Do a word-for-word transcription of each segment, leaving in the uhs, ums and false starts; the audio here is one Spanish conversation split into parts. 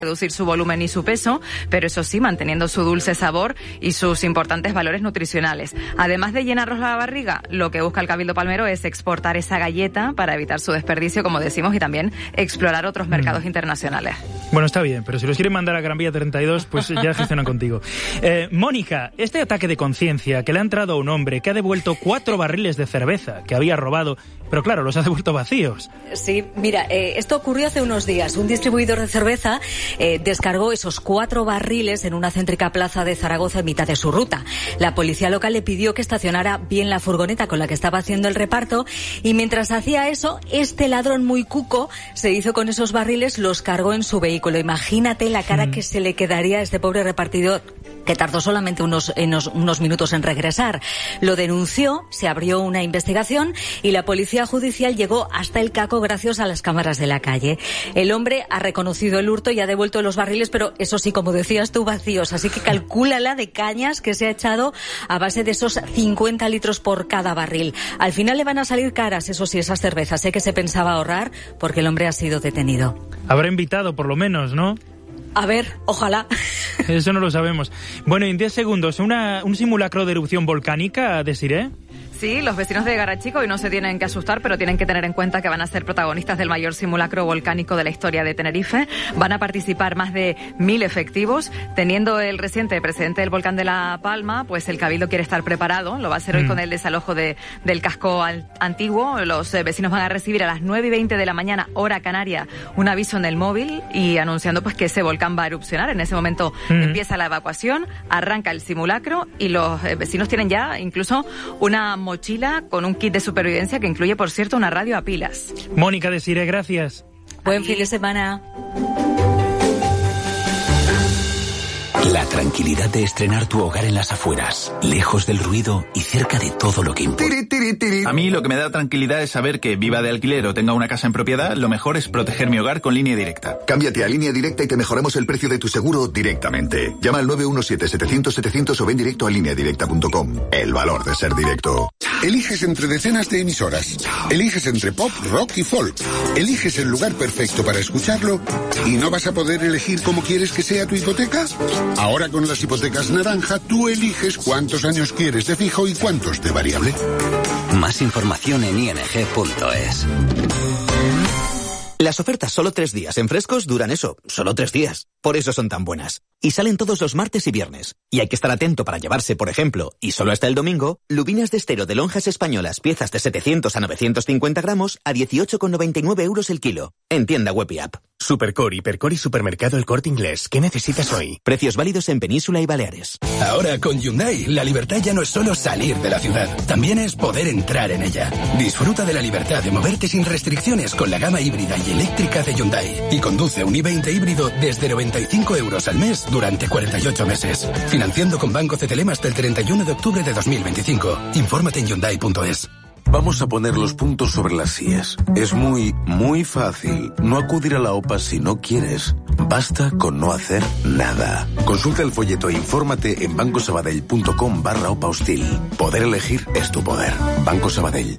reducir su volumen y su peso, pero eso sí, manteniendo su dulce sabor y sus importantes valores nutricionales. Además de llenarnos la barriga, lo que busca el Cabildo Palmero es exportar esa galleta para evitar su desperdicio, como decimos, y también explorar otros mercados mm. internacionales. Bueno, está bien, pero si los quieren mandar a Gran Vía treinta y dos, pues ya gestionan contigo. Eh, Mónica, este ataque de conciencia que le ha entrado a un hombre que ha devuelto cuatro barriles de cerveza que había robado, pero claro, los ha devuelto vacíos. Sí, mira, eh, esto ocurrió hace unos días. Un distribuidor de cerveza Eh, descargó esos cuatro barriles en una céntrica plaza de Zaragoza en mitad de su ruta. La policía local le pidió que estacionara bien la furgoneta con la que estaba haciendo el reparto y mientras hacía eso, este ladrón muy cuco se hizo con esos barriles, los cargó en su vehículo. Imagínate la cara mm. que se le quedaría a este pobre repartidor, que tardó solamente unos, unos, unos minutos en regresar. Lo denunció, se abrió una investigación y la policía judicial llegó hasta el caco gracias a las cámaras de la calle. El hombre ha reconocido el hurto y ha devuelto los barriles, pero eso sí, como decías tú, vacíos. Así que calcula la de cañas que se ha echado a base de esos cincuenta litros por cada barril. Al final le van a salir caras, eso sí, esas cervezas. Sé que se pensaba ahorrar porque el hombre ha sido detenido. Habrá invitado, por lo menos, ¿no? A ver, ojalá. Eso no lo sabemos. Bueno, en diez segundos, una, un simulacro de erupción volcánica, ¿Desiré? Sí, los vecinos de Garachico hoy no se tienen que asustar, pero tienen que tener en cuenta que van a ser protagonistas del mayor simulacro volcánico de la historia de Tenerife. Van a participar más de mil efectivos. Teniendo el reciente presidente del volcán de La Palma, pues el Cabildo quiere estar preparado. Lo va a hacer mm. hoy con el desalojo de, del casco antiguo. Los eh, vecinos van a recibir a las nueve y veinte de la mañana, hora canaria, un aviso en el móvil y anunciando pues que ese volcán va a erupcionar. En ese momento mm. empieza la evacuación, arranca el simulacro y los eh, vecinos tienen ya incluso una mochila con un kit de supervivencia que incluye, por cierto, una radio a pilas. Mónica, Desiré, gracias. Buen fin de semana. La tranquilidad de estrenar tu hogar en las afueras, lejos del ruido y cerca de todo lo que importa. A mí lo que me da tranquilidad es saber que viva de alquiler o tenga una casa en propiedad, lo mejor es proteger mi hogar con Línea Directa. Cámbiate a Línea Directa y te mejoramos el precio de tu seguro directamente. Llama al nueve uno siete, setecientos, setecientos o ven directo a línea directa punto com. El valor de ser directo. Eliges entre decenas de emisoras. Eliges entre pop, rock y folk. Eliges el lugar perfecto para escucharlo y no vas a poder elegir cómo quieres que sea tu hipoteca. Ahora con las hipotecas naranja, tú eliges cuántos años quieres de fijo y cuántos de variable. Más información en i n g punto es. Las ofertas solo tres días en Frescos duran eso, solo tres días. Por eso son tan buenas. Y salen todos los martes y viernes. Y hay que estar atento para llevarse, por ejemplo, y solo hasta el domingo, lubinas de estero de lonjas españolas, piezas de setecientos a novecientos cincuenta gramos a dieciocho con noventa y nueve euros el kilo. En tienda web y app. Supercore, Hipercore y Supermercado El Corte Inglés. ¿Qué necesitas hoy? Precios válidos en Península y Baleares. Ahora con Hyundai, la libertad ya no es solo salir de la ciudad, también es poder entrar en ella. Disfruta de la libertad de moverte sin restricciones con la gama híbrida y eléctrica de Hyundai. Y conduce un i veinte híbrido desde noventa y cinco euros al mes durante cuarenta y ocho meses. Financiando con Banco Cetelem hasta el treinta y uno de octubre de dos mil veinticinco. Infórmate en Hyundai punto es. Vamos a poner los puntos sobre las íes. Es muy, muy fácil no acudir a la OPA si no quieres. Basta con no hacer nada. Consulta el folleto e infórmate en bancosabadell.com barra OPA hostil. Poder elegir es tu poder. Banco Sabadell.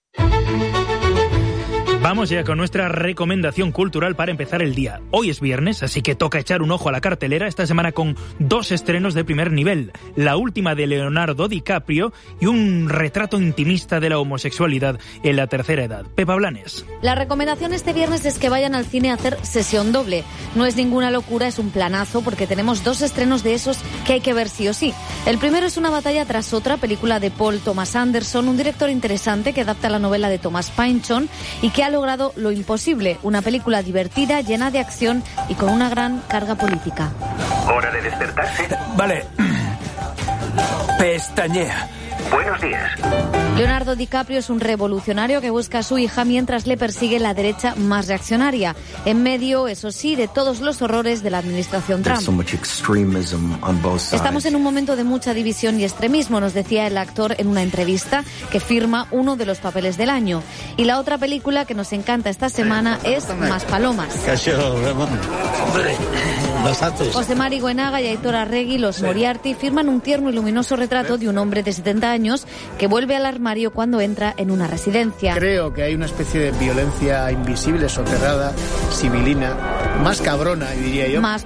Vamos ya con nuestra recomendación cultural para empezar el día. Hoy es viernes, así que toca echar un ojo a la cartelera esta semana con dos estrenos de primer nivel. La última de Leonardo DiCaprio y un retrato intimista de la homosexualidad en la tercera edad. Pepa Blanes. La recomendación este viernes es que vayan al cine a hacer sesión doble. No es ninguna locura, es un planazo porque tenemos dos estrenos de esos que hay que ver sí o sí. El primero es Una batalla tras otra, película de Paul Thomas Anderson, un director interesante que adapta la novela de Thomas Pynchon y que ha logrado lo imposible, una película divertida, llena de acción y con una gran carga política. ¿Hora de despertarse? Vale. Pestañea. Buenos días. Leonardo DiCaprio es un revolucionario que busca a su hija mientras le persigue la derecha más reaccionaria. En medio, eso sí, de todos los horrores de la administración Trump. Estamos en un momento de mucha división y extremismo, nos decía el actor en una entrevista que firma uno de los papeles del año. Y la otra película que nos encanta esta semana es Más Palomas. José Mari Goenaga y Aitor Arregui, los Moriarty, firman un tierno y luminoso retrato de un hombre de setenta años que vuelve al armario cuando entra en una residencia. Creo que hay una especie de violencia invisible, soterrada, sibilina, más cabrona, diría yo. Más